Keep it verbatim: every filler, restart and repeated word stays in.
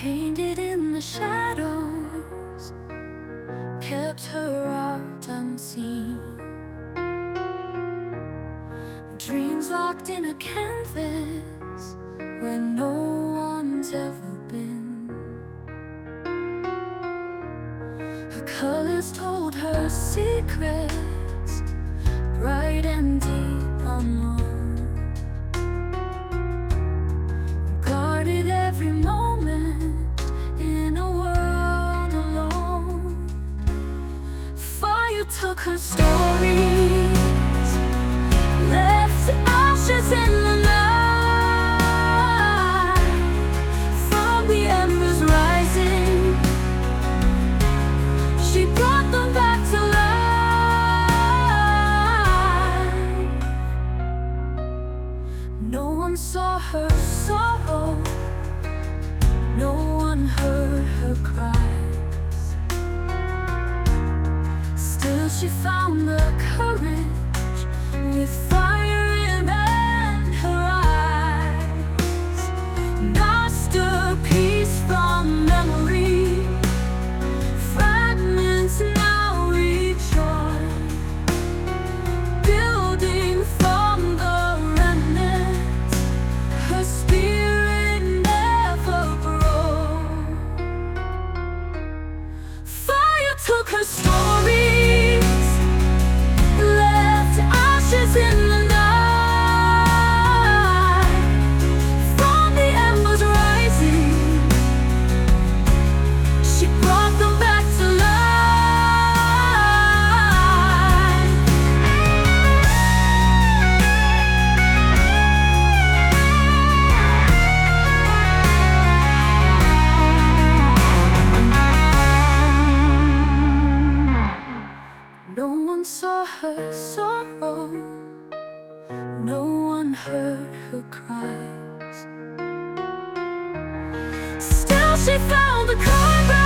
painted in the shadows, kept her art unseen. Dreams locked in a canvas where no one's ever been. Her colors told her secrets, bright and deep unknown. Guarded every moment in a world alone. Fire took her stories, left ashes in the night. From the embers rising, she brought them back to life. No one saw her sorrow, no one heard her cries. Still she found the courage with fire in her eyes. Masterpiece from memory, fragments now rejoin, building from the remnants. Her spirit never broke. Fire took her stories, left ashes in the night. From the embers rising, she brought them back to life. No one saw her sorrow, no one heard her cries. Still she found the courage